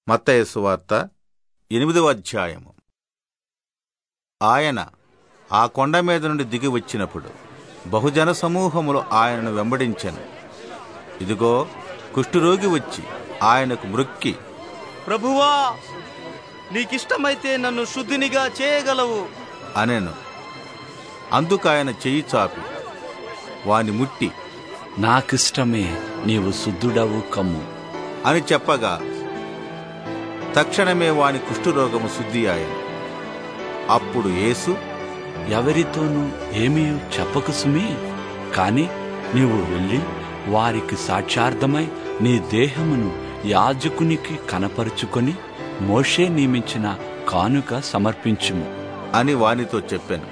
మత్తయి సువార్త 8వ అధ్యాయము. ఆయన ఆ కొండ మీద నుండి దిగి వచ్చినప్పుడు బహుజన సమూహములు ఆయనను వెంబడించెను. ఇదిగో, కుష్ఠరోగి వచ్చి ఆయనకు మ్రొక్కి, ప్రభువా, నీకిష్టమైతే నన్ను శుద్ధినిగా చేయగలవు అనెను. అందుకు ఆయన చెయ్యి చాపి వాని ముట్టి, నాకిష్టమే, నీవు శుద్ధుడవు కమ్ము అని చెప్పగా తక్షణమే వాని కుష్ఠరోగము శుద్ధి ఆయను. అప్పుడు యేసు, ఎవరితోనూ ఏమీ చెప్పకు సుమీ, కాని నీవు వెళ్ళి వారికి సాక్ష్యార్థమై నీ దేహమును యాజకునికి కనపరుచుకొని మోషే నియమించిన కానుక సమర్పించుము అని వానితో చెప్పెను.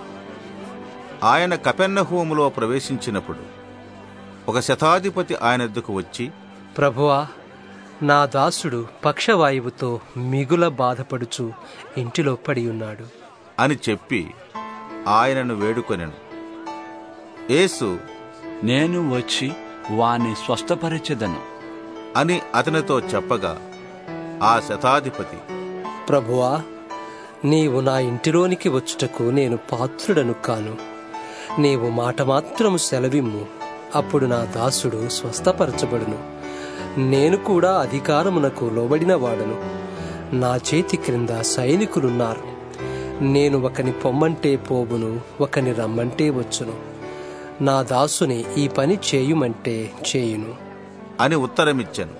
ఆయన కపెర్నహూములో ప్రవేశించినప్పుడు ఒక శతాధిపతి ఆయన వద్దకు వచ్చి, ప్రభువా, నా దాసుడు పక్షవాయువుతో మిగుల బాధపడుచు ఇంటిలో పడి ఉన్నాడు అని చెప్పి ఆయనను వేడుకొనెను. యేసు, నేను వచ్చి వాని స్వస్థపరచెదను అని అతనితో చెప్పగా ఆ శతాధిపతి, ప్రభువా, నీవు నా ఇంటిలోనికి వచ్చుటకు నేను పాత్రుడను కాను. నీవు మాట మాత్రము సెలవిమ్ము, అప్పుడు నా దాసుడు స్వస్థపరచబడును. నేను కూడా అధికారమునకు లోబడిన వాడను. నా చేతి క్రింద సైనికులున్నారు. నేను ఒకని పొమ్మంటే పోవును, ఒకని రమ్మంటే వచ్చును. నా దాసుని ఈ పని చేయుమంటే చేయును అని ఉత్తరమిచ్చెను.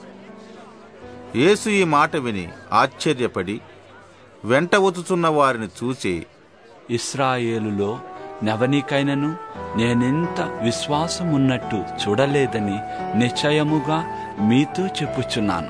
యేసు ఈ మాట విని ఆశ్చర్యపడి వెంట వచ్చుచున్న వారిని చూసి, ఇశ్రాయేలులో నెవనికైనను నేనెంత విశ్వాసమున్నట్టు చూడలేదని నిశ్చయముగా మీతో చెప్పుచున్నాను.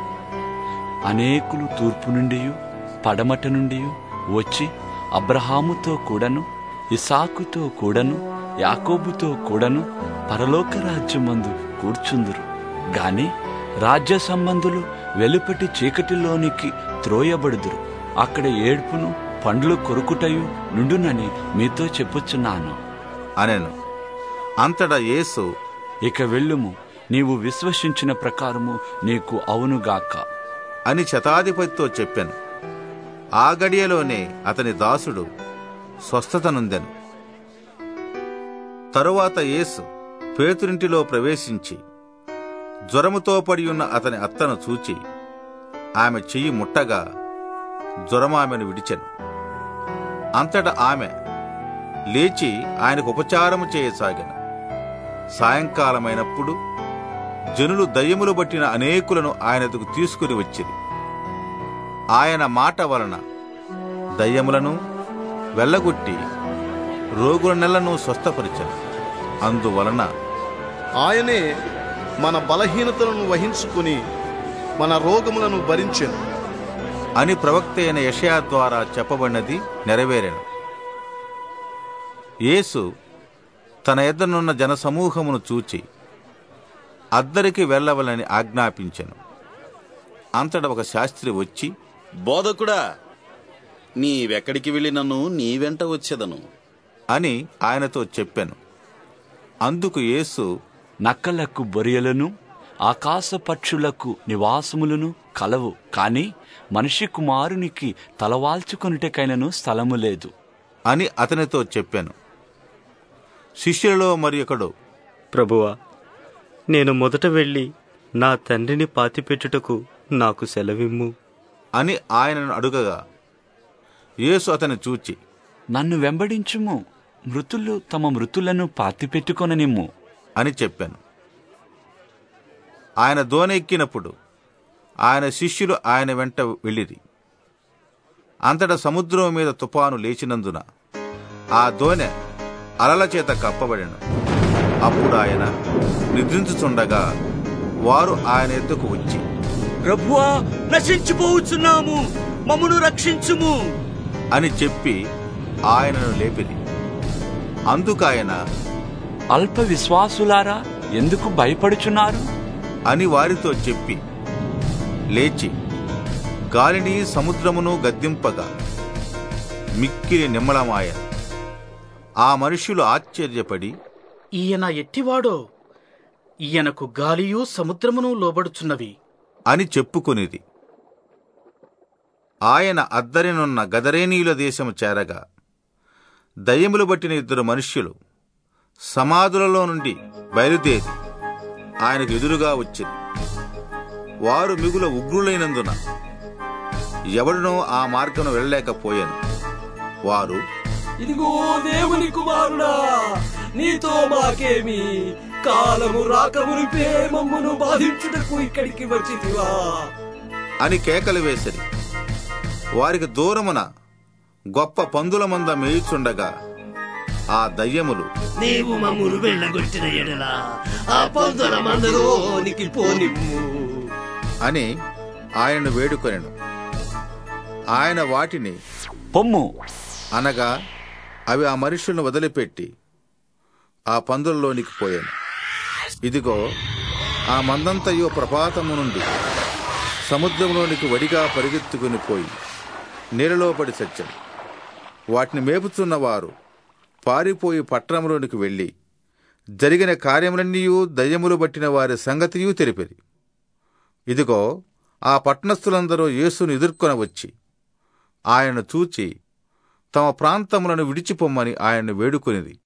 అనేకులు తూర్పు నుండి పడమట నుండి వచ్చి అబ్రహాముతో కూడను, ఇసాకుతో కూడను, యాకోబుతో కూడను పరలోక రాజ్యమందు కూర్చుందురు. గాని రాజ్య సంబంధులు వెలుపటి చీకటిలోనికి త్రోయబడుదురు. అక్కడ ఏడ్పును పండ్లు కొరుకుటయు నుండునని మీతో చెప్పుచున్నాను అనెను. అంతటా యేసు, ఇక వెళ్ళుము, నీవు విశ్వసించిన ప్రకారము నీకు అవునుగాక అని శతాధిపతితో చెప్పెను. ఆ గడియలోనే అతని దాసుడు స్వస్థత నొందెను. తరువాత యేసు పేతురింటిలో ప్రవేశించి జ్వరముతో పడి ఉన్న అతని అత్తను చూచి ఆమె చెయ్యి ముట్టగా జ్వరం ఆమెను విడిచెను. అంతటా ఆమె లేచి ఆయనకు ఉపచారము చేయసాగెను. సాయంకాలమైనప్పుడు జనులు దయ్యములు బట్టిన అనేకులను ఆయనకు తీసుకుని వచ్చిరి. ఆయన మాట వలన దయ్యములను వెళ్ళగొట్టి రోగుల నెలను స్వస్థపరిచెను. అందువలన ఆయనే మన బలహీనతలను వహించుకుని మన రోగములను భరించెను అని ప్రవక్త అయిన యెషయా ద్వారా చెప్పబడినది నెరవేరెను. యేసు తన ఎద్దనున్న జనసమూహమును చూచి అద్దరికి వెళ్ళవలని ఆజ్ఞాపించెను. అంతటా ఒక శాస్త్రి వచ్చి, బోధకుడా, నీవెక్కడికి వెళ్ళి నన్ను నీ వెంట వచ్చేదను అని ఆయనతో చెప్పెను. అందుకు యేసు, నక్కలకు బొరియలను ఆకాశ పక్షులకు నివాసములను కలవు, కాని మనిషి కుమారునికి తలవాల్చుకొనుటకైనను స్థలము లేదు అని అతనితో చెప్పాను. శిష్యులలో మరి ఒకడు, ప్రభువా, నేను మొదట వెళ్ళి నా తండ్రిని పాతిపెట్టుటకు నాకు సెలవిమ్ము అని ఆయనను అడుగగా యేసు అతని చూచి, నన్ను వెంబడించుము, మృతులు తమ మృతులను పాతిపెట్టుకొననిమ్ము అని చెప్పాను. ఆయన దోణి ఎక్కినప్పుడు ఆయన శిష్యులు ఆయన వెంట వెళ్ళిరి. అంతటా సముద్రం మీద తుఫాను లేచినందున ఆ దోణె అలల చేత కప్పబడెను. అప్పుడు ఆయన నిద్రించుచుండగా వారు ఆయన ఎద్దుకు వచ్చి, ప్రభువా, నశించిపోవచ్చున్నాము, మమ్మును రక్షించుము అని చెప్పి ఆయనను లేపిరి. అందుకు ఆయన, అల్ప విశ్వాసులారా, ఎందుకు భయపడుచున్నారు అని వారితో చెప్పి లేచి గాలిని సముద్రమును గద్దింపగా మిక్కిలి నిమ్మళమాయెను. ఆ మనుష్యులు ఆశ్చర్యపడి, ఈయన ఎట్టివాడో, ఈయనకు గాలియు సముద్రమును లోబడుచున్నవి అని చెప్పుకొనిది. ఆయన అద్దరినున్న గదరేనీయుల దేశము చేరగా దయ్యములు బట్టిన 2 మనుష్యులు సమాధులలో నుండి బయలుదేరి ఆయనకు ఎదురుగా వచ్చింది. వారు మిగుల ఉగ్రులైనందున ఎవడునో ఆ మార్గం వెళ్ళలేకపోయాను. వారు, ఇదిగో దేవుని కుమారుడా, నీతో మాకేమి? కాలము రాకమునిపే మమ్మును బాధించుటకు ఇక్కడికి వచ్చితివా అని కేకలు వేసిరి. వారికి దూరమున గొప్ప పందుల మంద మేయుచుండగా ఆ దయ్యములు, నీవు మమ్మును వెళ్ళగొట్టిన ఎడల ఆ పందుల మందలోనికి పోనిమ్ము అని ఆయనను వేడుకొనెను. ఆయన వాటిని పొమ్ము అనగా అవి ఆ మనుషులను వదిలిపెట్టి ఆ పందులలోనికి పోయాను. ఇదిగో ఆ మందంతయో ప్రపాతము నుండి సముద్రంలోనికి వడిగా పరిగెత్తుకుని పోయి నీళ్ళలో పడి చచ్చాను. వాటిని మేపుతున్న వారు పారిపోయి పట్టణంలోనికి వెళ్ళి జరిగిన కార్యములన్నీయూ దయ్యములు బట్టిన వారి సంగతియూ తెలిపిరి. ఇదిగో ఆ పట్టణస్థులందరూ యేసును ఎదుర్కొని వచ్చి ఆయనను చూచి తమ ప్రాంతములను విడిచిపొమ్మని ఆయన్ను వేడుకొనిది.